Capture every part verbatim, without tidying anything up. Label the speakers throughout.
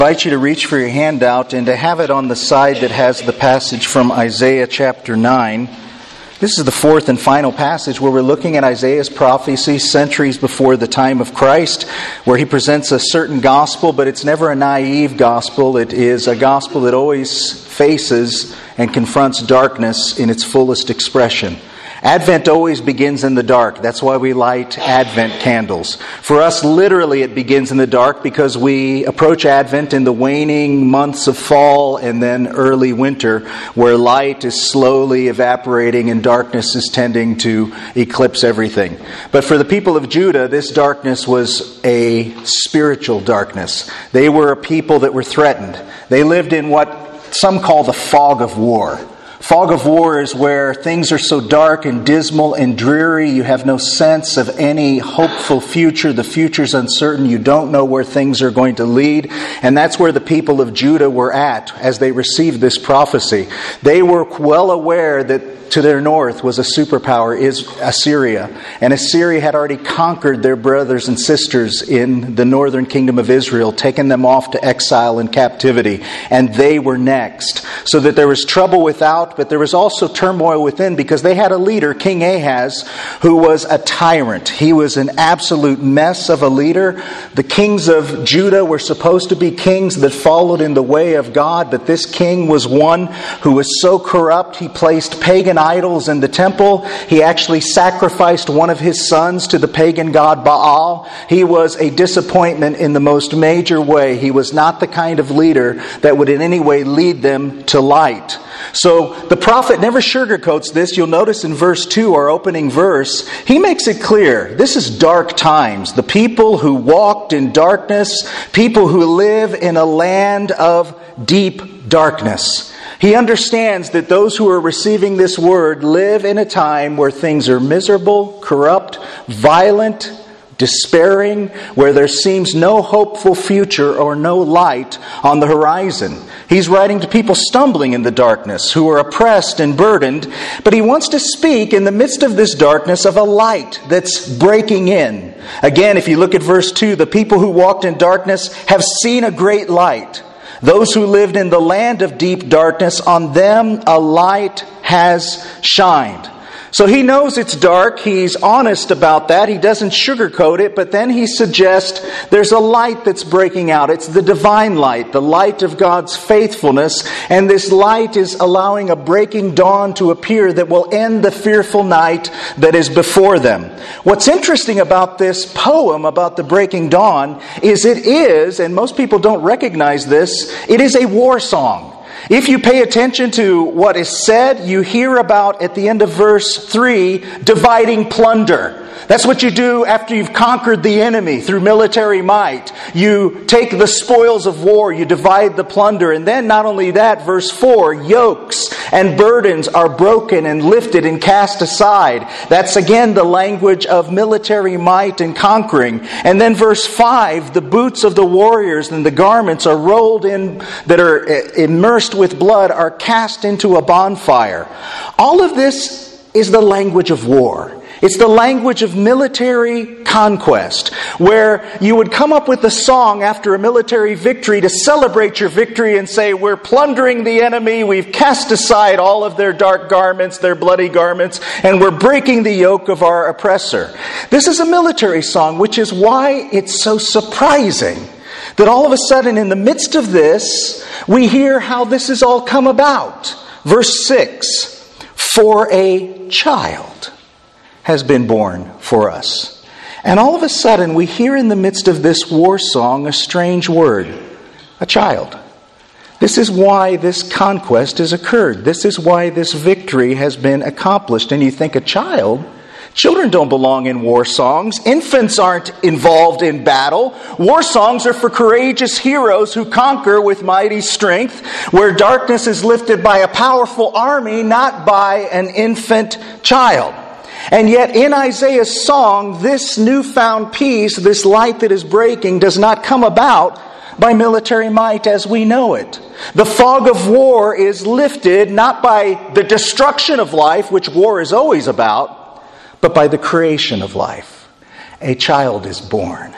Speaker 1: I invite you to reach for your handout and to have it on the side that has the passage from Isaiah chapter nine. This is the fourth and final passage where we're looking at Isaiah's prophecy centuries before the time of Christ, where he presents a certain gospel, but it's never a naive gospel. It is a gospel that always faces and confronts darkness in its fullest expression. Advent always begins in the dark. That's why we light Advent candles. For us, literally, it begins in the dark because we approach Advent in the waning months of fall and then early winter, where light is slowly evaporating and darkness is tending to eclipse everything. But for the people of Judah, this darkness was a spiritual darkness. They were a people that were threatened. They lived in what some call the fog of war. Fog of war is where things are so dark and dismal and dreary, you have no sense of any hopeful future. The future's uncertain. You don't know where things are going to lead. And that's where the people of Judah were at as they received this prophecy. They were well aware that to their north was a superpower, is Assyria. And Assyria had already conquered their brothers and sisters in the northern kingdom of Israel, taken them off to exile and captivity. And they were next. So that there was trouble without, but there was also turmoil within, because they had a leader, King Ahaz, who was a tyrant. He was an absolute mess of a leader. The kings of Judah were supposed to be kings that followed in the way of God, but this king was one who was so corrupt, he placed pagan idols in the temple. He actually sacrificed one of his sons to the pagan god Baal. He was a disappointment in the most major way. He was not the kind of leader that would in any way lead them to light. So the prophet never sugarcoats this. You'll notice in verse two, our opening verse, he makes it clear. This is dark times. The people who walked in darkness, people who live in a land of deep darkness. He understands that those who are receiving this word live in a time where things are miserable, corrupt, violent, despairing, where there seems no hopeful future or no light on the horizon. He's writing to people stumbling in the darkness, who are oppressed and burdened, but he wants to speak in the midst of this darkness of a light that's breaking in. Again, if you look at verse two, the people who walked in darkness have seen a great light. Those who lived in the land of deep darkness, on them a light has shined. So he knows it's dark. He's honest about that. He doesn't sugarcoat it, but then he suggests there's a light that's breaking out. It's the divine light, the light of God's faithfulness. And this light is allowing a breaking dawn to appear that will end the fearful night that is before them. What's interesting about this poem, about the breaking dawn, is it is, and most people don't recognize this, it is a war song. If you pay attention to what is said, you hear about, at the end of verse three, dividing plunder. That's what you do after you've conquered the enemy through military might. You take the spoils of war, you divide the plunder. And then not only that, verse four, yokes and burdens are broken and lifted and cast aside. That's again the language of military might and conquering. And then verse five, the boots of the warriors and the garments are rolled in, that are immersed with blood, are cast into a bonfire. All of this is the language of war. It's the language of military conquest, where you would come up with a song after a military victory to celebrate your victory and say, we're plundering the enemy, we've cast aside all of their dark garments, their bloody garments, and we're breaking the yoke of our oppressor. This is a military song, which is why it's so surprising that all of a sudden in the midst of this, we hear how this has all come about. Verse six, for a child has been born for us. And all of a sudden we hear in the midst of this war song a strange word, a child. This is why this conquest has occurred. This is why this victory has been accomplished. And you think, a child? Children don't belong in war songs. Infants aren't involved in battle. War songs are for courageous heroes who conquer with mighty strength, where darkness is lifted by a powerful army, not by an infant child. And yet in Isaiah's song, this newfound peace, this light that is breaking, does not come about by military might as we know it. The fog of war is lifted not by the destruction of life, which war is always about, but by the creation of life. A child is born.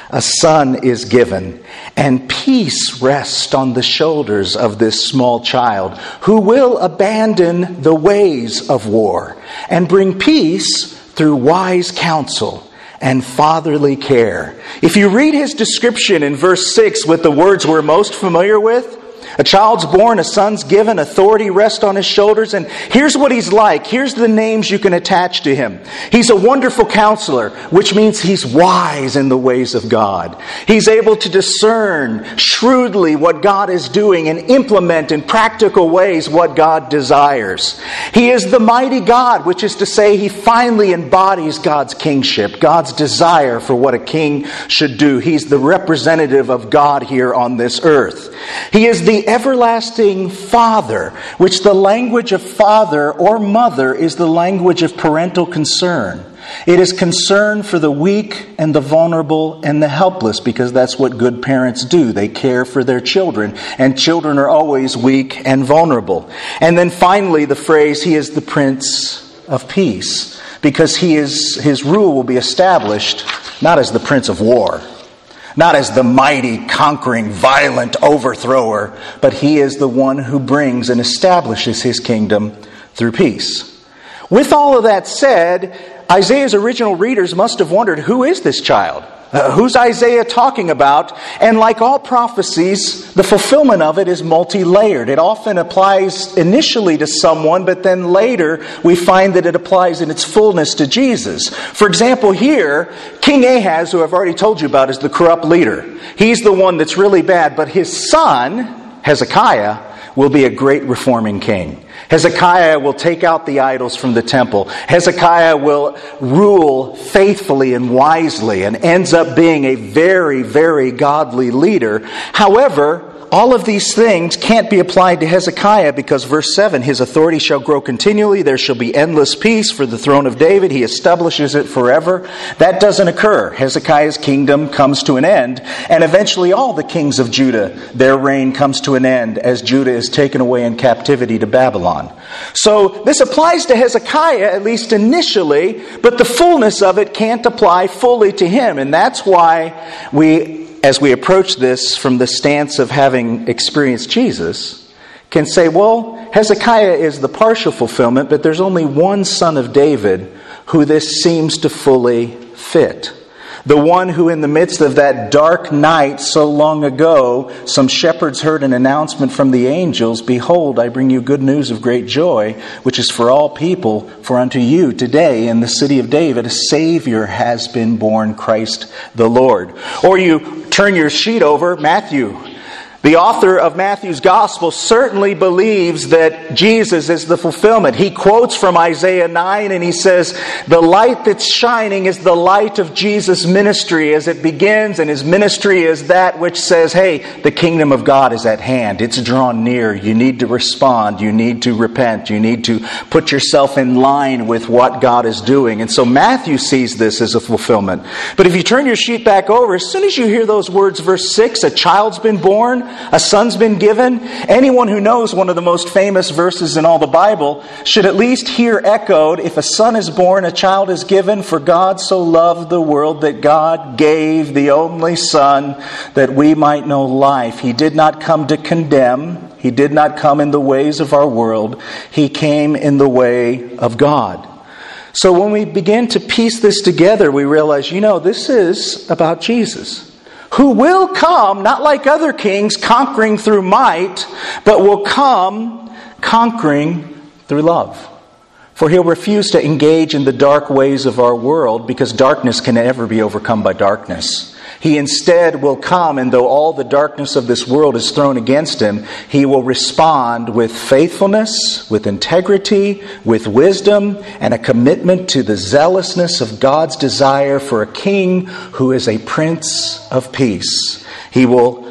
Speaker 1: a son is given, and peace rests on the shoulders of this small child, who will abandon the ways of war and bring peace through wise counsel and fatherly care. If you read his description in verse six with the words we're most familiar with, a child's born, a son's given, authority rests on his shoulders, and here's what he's like. Here's the names you can attach to him. He's a wonderful counselor, which means he's wise in the ways of God. He's able to discern shrewdly what God is doing and implement in practical ways what God desires. He is the mighty God, which is to say he finally embodies God's kingship, God's desire for what a king should do. He's the representative of God here on this earth. He is the everlasting Father, which the language of father or mother is the language of parental concern. It is concern for the weak and the vulnerable and the helpless, because that's what good parents do. They care for their children, and children are always weak and vulnerable. And then finally the phrase, he is the Prince of Peace, because he is his rule will be established not as the Prince of War, not as the mighty, conquering, violent overthrower, but he is the one who brings and establishes his kingdom through peace. With all of that said, Isaiah's original readers must have wondered, who is this child? Uh, who's Isaiah talking about? And like all prophecies, the fulfillment of it is multi-layered. It often applies initially to someone, but then later we find that it applies in its fullness to Jesus. For example, here, King Ahaz, who I've already told you about, is the corrupt leader. He's the one that's really bad, but his son, Hezekiah, will be a great reforming king. Hezekiah will take out the idols from the temple. Hezekiah will rule faithfully and wisely and ends up being a very, very godly leader. However, all of these things can't be applied to Hezekiah because verse seven, his authority shall grow continually. There shall be endless peace for the throne of David. He establishes it forever. That doesn't occur. Hezekiah's kingdom comes to an end. And eventually all the kings of Judah, their reign comes to an end as Judah is taken away in captivity to Babylon. So this applies to Hezekiah, at least initially, but the fullness of it can't apply fully to him. And that's why we, as we approach this from the stance of having experienced Jesus, can say, well, Hezekiah is the partial fulfillment, but there's only one son of David who this seems to fully fit. The one who in the midst of that dark night so long ago, some shepherds heard an announcement from the angels, behold, I bring you good news of great joy, which is for all people, for unto you today in the city of David a Savior has been born, Christ the Lord. Or you turn your sheet over, Matthew. The author of Matthew's Gospel certainly believes that Jesus is the fulfillment. He quotes from Isaiah nine and he says, the light that's shining is the light of Jesus' ministry as it begins, and his ministry is that which says, hey, the kingdom of God is at hand. It's drawn near. You need to respond. You need to repent. You need to put yourself in line with what God is doing. And so Matthew sees this as a fulfillment. But if you turn your sheet back over, as soon as you hear those words, verse six, a child's been born, a son's been given. Anyone who knows one of the most famous verses in all the Bible should at least hear echoed, if a son is born, a child is given, for God so loved the world that God gave the only Son that we might know life. He did not come to condemn. He did not come in the ways of our world. He came in the way of God. So when we begin to piece this together, we realize, you know, this is about Jesus, who will come, not like other kings, conquering through might, but will come conquering through love. For he'll refuse to engage in the dark ways of our world, because darkness can never be overcome by darkness. He instead will come, and though all the darkness of this world is thrown against him, he will respond with faithfulness, with integrity, with wisdom, and a commitment to the zealousness of God's desire for a king who is a Prince of Peace. He will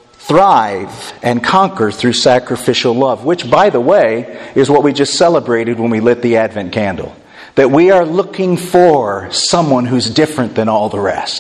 Speaker 1: thrive and conquer through sacrificial love, which, by the way, is what we just celebrated when we lit the Advent candle. That we are looking for someone who's different than all the rest.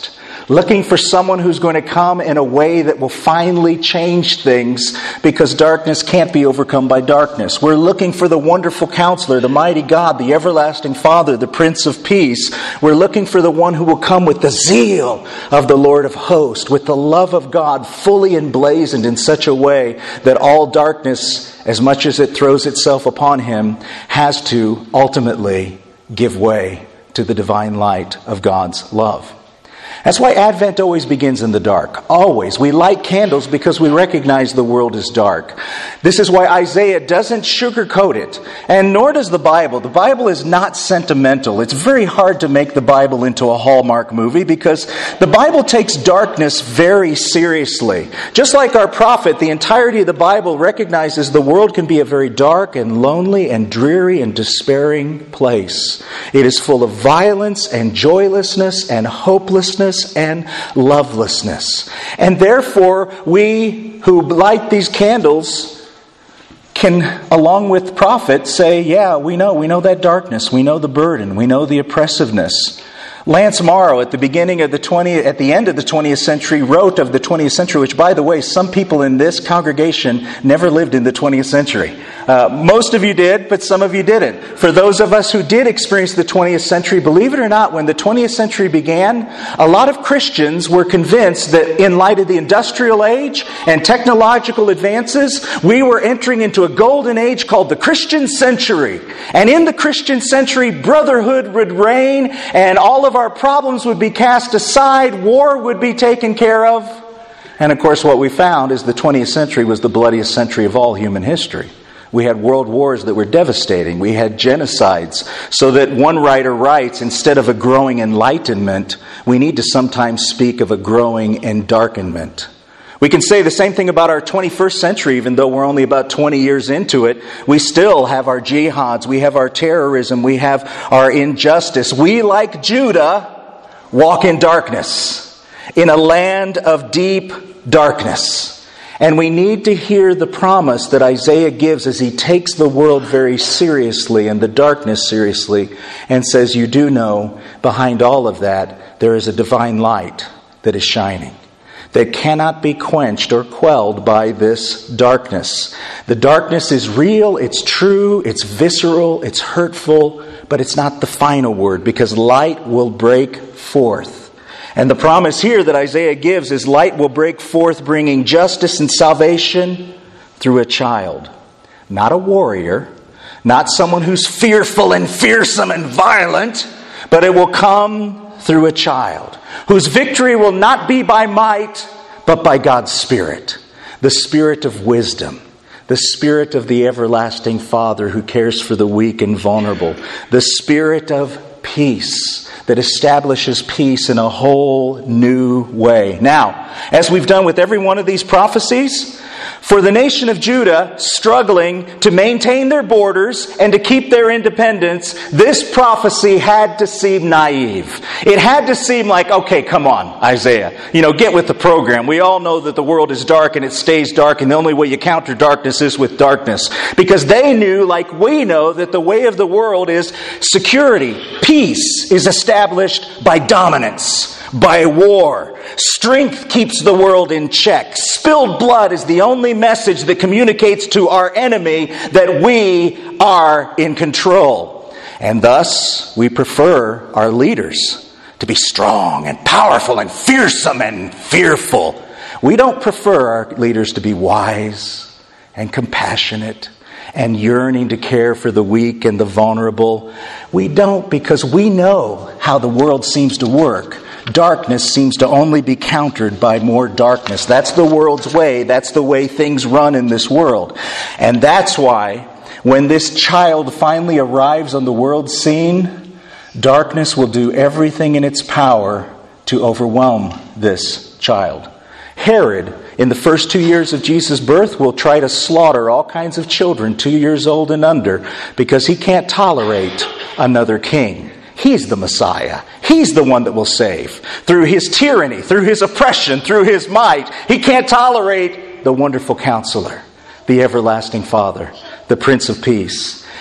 Speaker 1: looking for someone who's going to come in a way that will finally change things, because darkness can't be overcome by darkness. We're looking for the wonderful Counselor, the mighty God, the everlasting Father, the Prince of Peace. We're looking for the one who will come with the zeal of the Lord of hosts, with the love of God fully emblazoned in such a way that all darkness, as much as it throws itself upon him, has to ultimately give way to the divine light of God's love. That's why Advent always begins in the dark. Always. We light candles because we recognize the world is dark. This is why Isaiah doesn't sugarcoat it. And nor does the Bible. The Bible is not sentimental. It's very hard to make the Bible into a Hallmark movie because the Bible takes darkness very seriously. Just like our prophet, the entirety of the Bible recognizes the world can be a very dark and lonely and dreary and despairing place. It is full of violence and joylessness and hopelessness and lovelessness. And therefore, we who light these candles can, along with prophet, say, yeah, we know, we know that darkness, we know the burden, we know the oppressiveness. Lance Morrow, at the beginning of the twentieth, at the end of the twentieth century, wrote of the twentieth century, which, by the way, some people in this congregation never lived in the twentieth century. Uh, most of you did, but some of you didn't. For those of us who did experience the twentieth century, believe it or not, when the twentieth century began, a lot of Christians were convinced that in light of the industrial age and technological advances, we were entering into a golden age called the Christian century. And in the Christian century, brotherhood would reign, and all of our problems would be cast aside, war would be taken care of. And of course, what we found is the twentieth century was the bloodiest century of all human history. We had world wars that were devastating. We had genocides. So that one writer writes, instead of a growing enlightenment, we need to sometimes speak of a growing endarkenment. We can say the same thing about our twenty-first century, even though we're only about twenty years into it. We still have our jihads, we have our terrorism, we have our injustice. We, like Judah, walk in darkness, in a land of deep darkness. And we need to hear the promise that Isaiah gives as he takes the world very seriously and the darkness seriously and says, you do know, behind all of that, there is a divine light that is shining, that cannot be quenched or quelled by this darkness. The darkness is real, it's true, it's visceral, it's hurtful, but it's not the final word, because light will break forth. And the promise here that Isaiah gives is light will break forth, bringing justice and salvation through a child. Not a warrior, not someone who's fearful and fearsome and violent, but it will come through a child, whose victory will not be by might, but by God's Spirit, the Spirit of wisdom, the Spirit of the everlasting Father who cares for the weak and vulnerable, the Spirit of peace that establishes peace in a whole new way. Now, as we've done with every one of these prophecies, for the nation of Judah struggling to maintain their borders and to keep their independence, this prophecy had to seem naive. It had to seem like, okay, come on, Isaiah, you know, get with the program. We all know that the world is dark and it stays dark, and the only way you counter darkness is with darkness. Because they knew, like we know, that the way of the world is security. Peace is established by dominance, by war. Strength keeps the world in check. Spilled blood is the only message that communicates to our enemy that we are in control. And thus, we prefer our leaders to be strong and powerful and fearsome and fearful. We don't prefer our leaders to be wise and compassionate and yearning to care for the weak and the vulnerable. We don't, because we know how the world seems to work. Darkness seems to only be countered by more darkness. That's the world's way. That's the way things run in this world. And that's why when this child finally arrives on the world scene, darkness will do everything in its power to overwhelm this child. Herod, in the first two years of Jesus' birth, will try to slaughter all kinds of children two years old and under because he can't tolerate another king. He's the Messiah. He's the one that will save. Through his tyranny, through his oppression, through his might, he can't tolerate the wonderful Counselor, the everlasting Father, the Prince of Peace.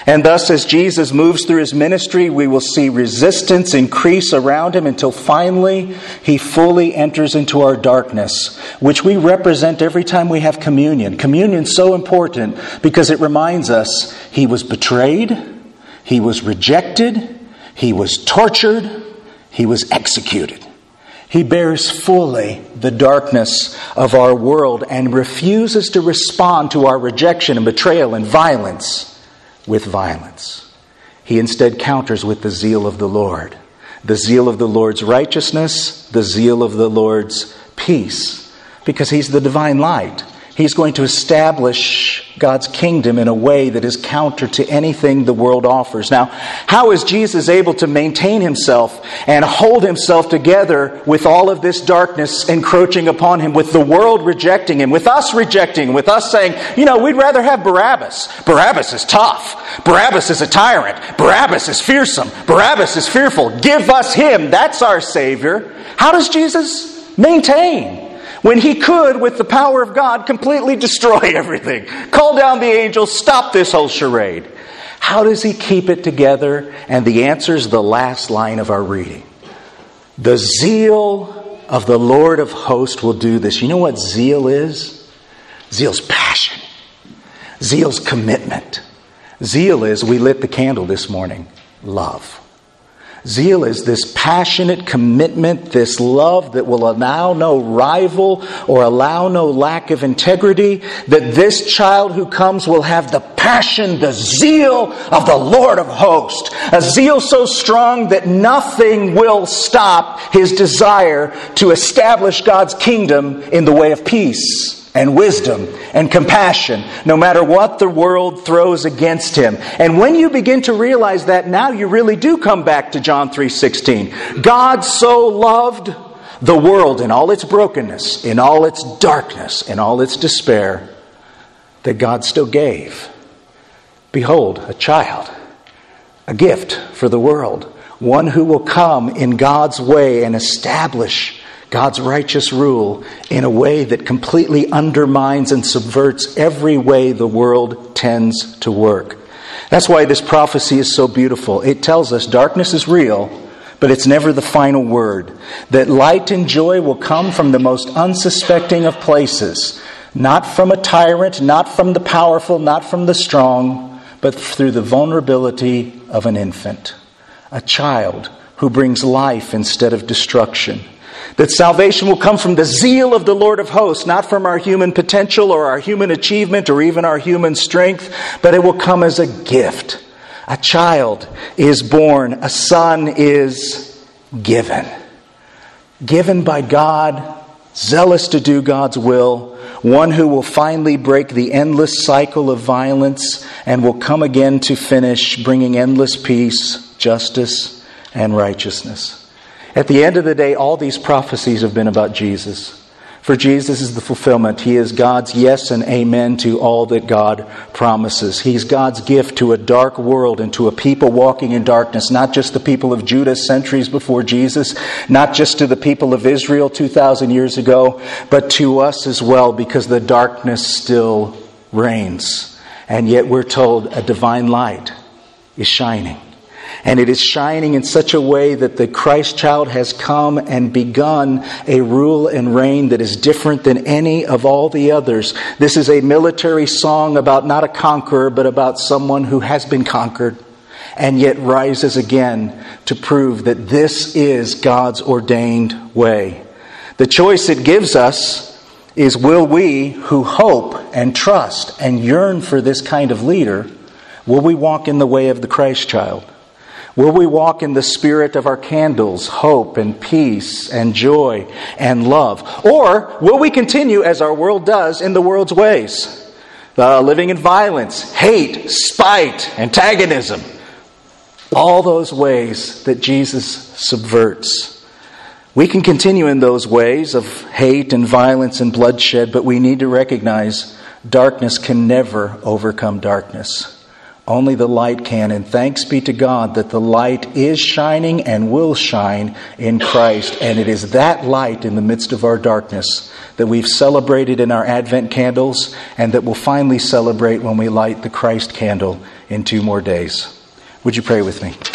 Speaker 1: And thus, as Jesus moves through his ministry, we will see resistance increase around him until finally he fully enters into our darkness, which we represent every time we have communion. Communion is so important because it reminds us he was betrayed, he was rejected, he was tortured, he was executed. He bears fully the darkness of our world and refuses to respond to our rejection and betrayal and violence with violence. He instead counters with the zeal of the Lord. The zeal of the Lord's righteousness, the zeal of the Lord's peace. Because he's the divine light. He's going to establish God's kingdom in a way that is counter to anything the world offers. Now, how is Jesus able to maintain himself and hold himself together with all of this darkness encroaching upon him, with the world rejecting him, with us rejecting, with us saying, you know, we'd rather have Barabbas. Barabbas is tough. Barabbas is a tyrant. Barabbas is fearsome. Barabbas is fearful. Give us him. That's our Savior. How does Jesus maintain? When he could, with the power of God, completely destroy everything. Call down the angels, stop this whole charade. How does he keep it together? And the answer is the last line of our reading. The zeal of the Lord of hosts will do this. You know what zeal is? Zeal's passion. Zeal's commitment. Zeal is, we lit the candle this morning, love. Zeal is this passionate commitment, this love that will allow no rival or allow no lack of integrity, that this child who comes will have the passion, the zeal of the Lord of hosts. A zeal so strong that nothing will stop his desire to establish God's kingdom in the way of peace and wisdom and compassion, no matter what the world throws against him. And when you begin to realize that, now you really do come back to John three sixteen. God so loved the world in all its brokenness, in all its darkness, in all its despair, that God still gave. Behold, a child, a gift for the world, one who will come in God's way and establish God's righteous rule in a way that completely undermines and subverts every way the world tends to work. That's why this prophecy is so beautiful. It tells us darkness is real, but it's never the final word. That light and joy will come from the most unsuspecting of places. Not from a tyrant, not from the powerful, not from the strong, but through the vulnerability of an infant. A child who brings life instead of destruction. That salvation will come from the zeal of the Lord of hosts, not from our human potential or our human achievement or even our human strength, but it will come as a gift. A child is born, a son is given. Given by God, zealous to do God's will, one who will finally break the endless cycle of violence and will come again to finish, bringing endless peace, justice, and righteousness. At the end of the day, all these prophecies have been about Jesus. For Jesus is the fulfillment. He is God's yes and amen to all that God promises. He's God's gift to a dark world and to a people walking in darkness. Not just the people of Judah centuries before Jesus. Not just to the people of Israel two thousand years ago. But to us as well, because the darkness still reigns. And yet we're told a divine light is shining. And it is shining in such a way that the Christ child has come and begun a rule and reign that is different than any of all the others. This is a military song about not a conqueror, but about someone who has been conquered and yet rises again to prove that this is God's ordained way. The choice it gives us is, will we who hope and trust and yearn for this kind of leader, will we walk in the way of the Christ child? Will we walk in the spirit of our candles, hope and peace and joy and love? Or will we continue, as our world does, in the world's ways? Uh, living in violence, hate, spite, antagonism. All those ways that Jesus subverts. We can continue in those ways of hate and violence and bloodshed, but we need to recognize darkness can never overcome darkness. Only the light can, and thanks be to God that the light is shining and will shine in Christ. And it is that light in the midst of our darkness that we've celebrated in our Advent candles, and that we'll finally celebrate when we light the Christ candle in two more days. Would you pray with me?